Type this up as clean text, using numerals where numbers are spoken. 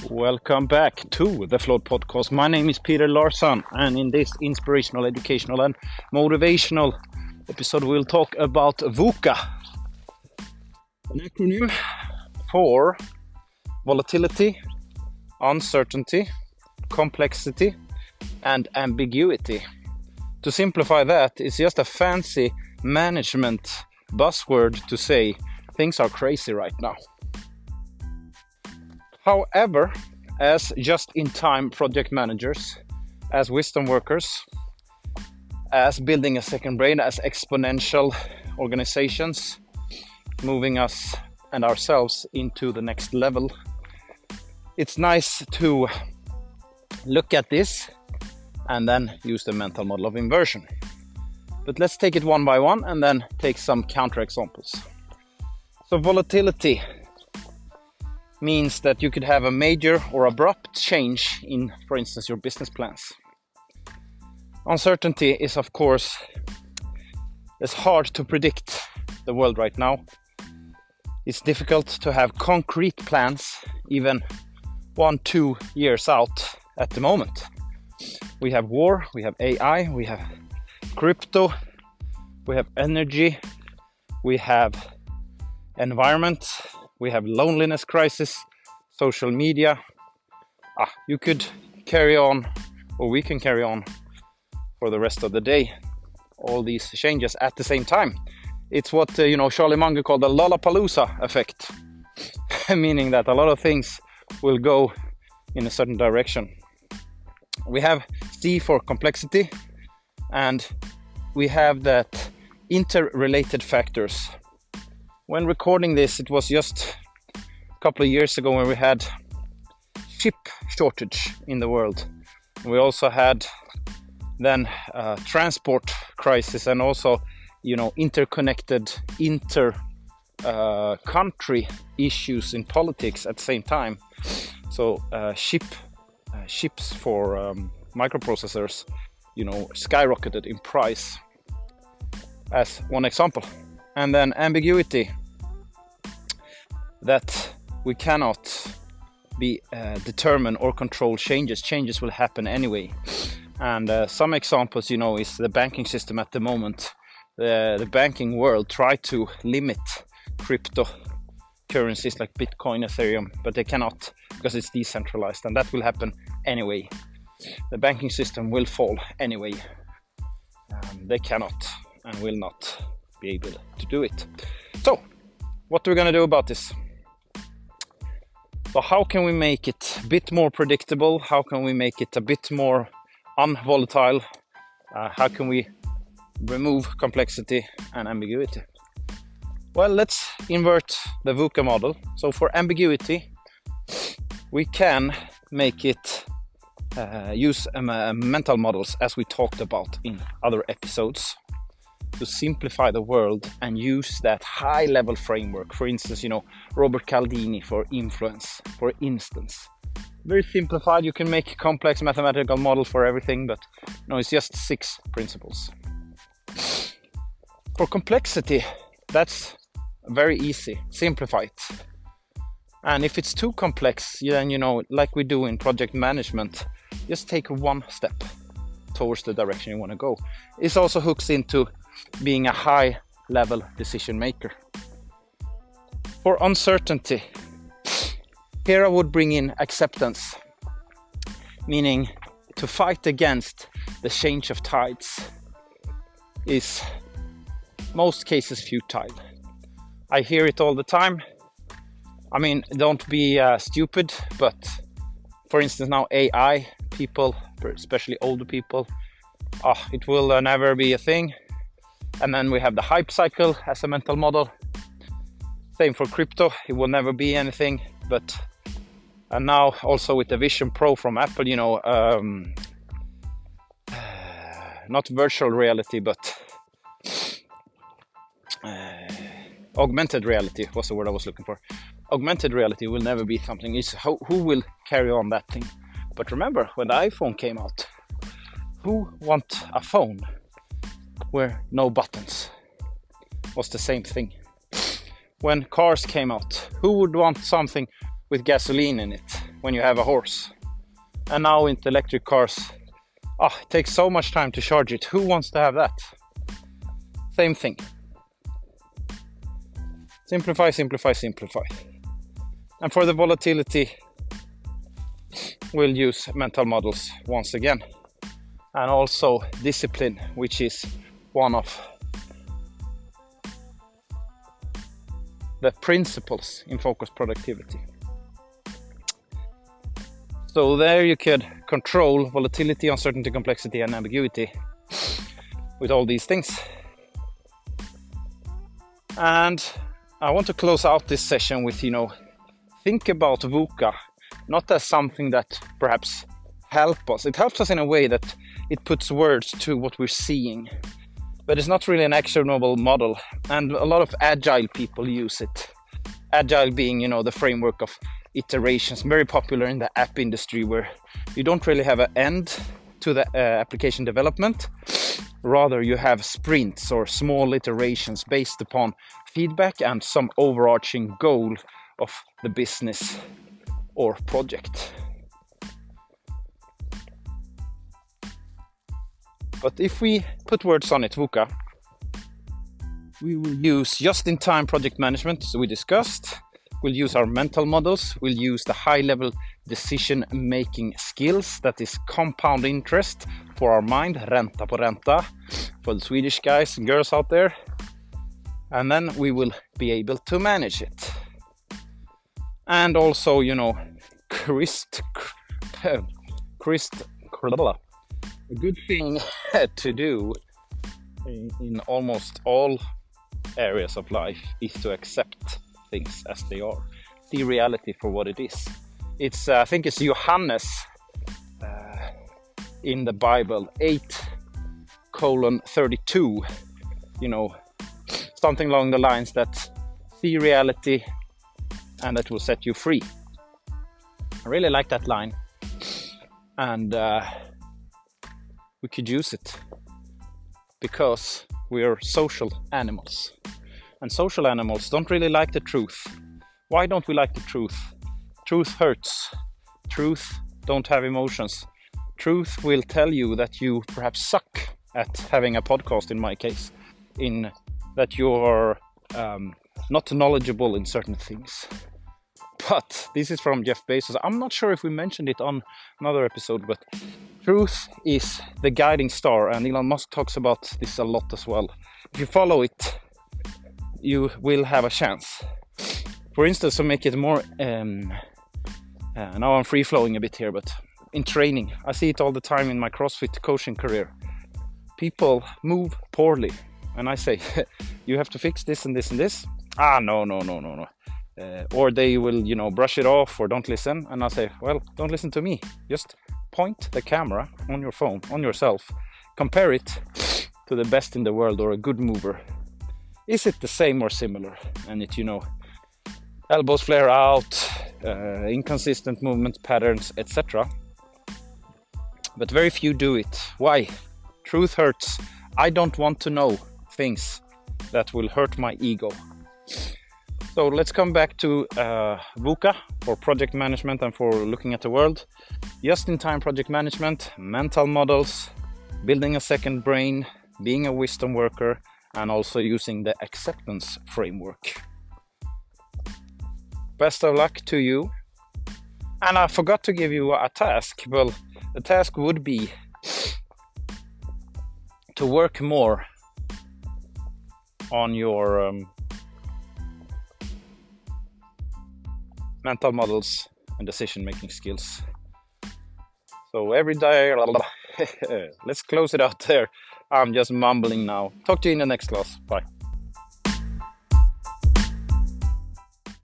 Welcome back to the Flawed Podcast. My name is Peter Larsson, and in this inspirational, educational, and motivational episode, we'll talk about VUCA, an acronym for volatility, uncertainty, complexity, and ambiguity. To simplify that, it's just a fancy management buzzword to say things are crazy right now. However, as just-in-time project managers, as wisdom workers, as building a second brain, as exponential organizations, moving us and ourselves into the next level, it's nice to look at this and then use the mental model of inversion. But let's take it one by one and then take some counterexamples. So volatility means that you could have a major or abrupt change in, for instance, your business plans. Uncertainty is, of course, it's hard to predict the world right now. It's difficult to have concrete plans even 1-2 years out at the moment. We have war, we have AI, we have crypto, we have energy, we have environment, we have loneliness crisis, social media. You could carry on, or we can carry on for the rest of the day, all these changes at the same time. It's what Charlie Munger called the Lollapalooza effect, meaning that a lot of things will go in a certain direction. We have C for complexity, and we have that interrelated factors. When recording this, it was just a couple of years ago when we had chip shortage in the world. We also had then transport crisis and also, interconnected country issues in politics at the same time. So chips for microprocessors, skyrocketed in price as one example. And then ambiguity, that we cannot be determine or control changes. Changes will happen anyway. And some examples, is the banking system at the moment. The banking world try to limit cryptocurrencies like Bitcoin, Ethereum, but they cannot because it's decentralized, and that will happen anyway. The banking system will fall anyway. They cannot and will not be able to do it. So, what are we going to do about this? So how can we make it a bit more predictable? How can we make it a bit more unvolatile? How can we remove complexity and ambiguity? Well, let's invert the VUCA model. So for ambiguity, we can make it use mental models, as we talked about in other episodes, to simplify the world and use that high-level framework. For instance, Robert Cialdini for influence, for instance. Very simplified. You can make a complex mathematical model for everything, but it's just 6 principles. For complexity, that's very easy. Simplify it. And if it's too complex, then, like we do in project management, just take one step towards the direction you want to go. It also hooks into being a high-level decision maker. For uncertainty, here I would bring in acceptance, meaning to fight against the change of tides is most cases futile. I hear it all the time. Don't be stupid, but for instance now AI, people, especially older people, it will never be a thing. And then we have the hype cycle as a mental model. Same for crypto, it will never be anything. And now also with the Vision Pro from Apple, not virtual reality, but augmented reality was the word I was looking for. Augmented reality will never be something. It's who will carry on that thing. But remember, when the iPhone came out, who want a phone where no buttons? Was the same thing. When cars came out, who would want something with gasoline in it? when you have a horse. And now with electric cars, it takes so much time to charge it. Who wants to have that? Same thing. Simplify, simplify, simplify. And for the volatility, we'll use mental models once again. And also discipline, which is one of the principles in focused productivity. So there you could control volatility, uncertainty, complexity, and ambiguity with all these things. And I want to close out this session with, think about VUCA not as something that perhaps helps us. It helps us in a way that it puts words to what we're seeing, but it's not really an actionable model. And a lot of agile people use it. Agile being, the framework of iterations, very popular in the app industry, where you don't really have an end to the application development. Rather, you have sprints or small iterations based upon feedback and some overarching goal of the business or project. But if we put words on it, VUCA, we will use just-in-time project management, so we discussed. We'll use our mental models. We'll use the high-level decision-making skills, that is compound interest for our mind, ränta på ränta, for the Swedish guys and girls out there. And then we will be able to manage it. And also, a good thing to do in almost all areas of life is to accept things as they are, see reality for what it is. It's I think it's Johannes in the Bible 8:32, something along the lines that see reality and that will set you free. I really like that line, and we could use it because we are social animals, and social animals don't really like the truth. Why don't we like the truth? Truth hurts. Truth don't have emotions. Truth will tell you that you perhaps suck at having a podcast, in my case, in that you are not knowledgeable in certain things. But this is from Jeff Bezos. I'm not sure if we mentioned it on another episode, but truth is the guiding star, and Elon Musk talks about this a lot as well. If you follow it, you will have a chance. For instance, to make it more, now I'm free-flowing a bit here, but in training, I see it all the time in my CrossFit coaching career. People move poorly, and I say, you have to fix this and this and this. No. Or they will, brush it off or don't listen. And I say, well, don't listen to me. Just point the camera on your phone, on yourself. Compare it to the best in the world or a good mover. Is it the same or similar? And it, elbows flare out, inconsistent movement patterns, etc. But very few do it. Why? Truth hurts. I don't want to know things that will hurt my ego. So let's come back to VUCA for project management and for looking at the world. Just-in-time project management, mental models, building a second brain, being a wisdom worker, and also using the acceptance framework. Best of luck to you. And I forgot to give you a task. Well, the task would be to work more on your mental models and decision-making skills. So every day, let's close it out there. I'm just mumbling now. Talk to you in the next class. Bye.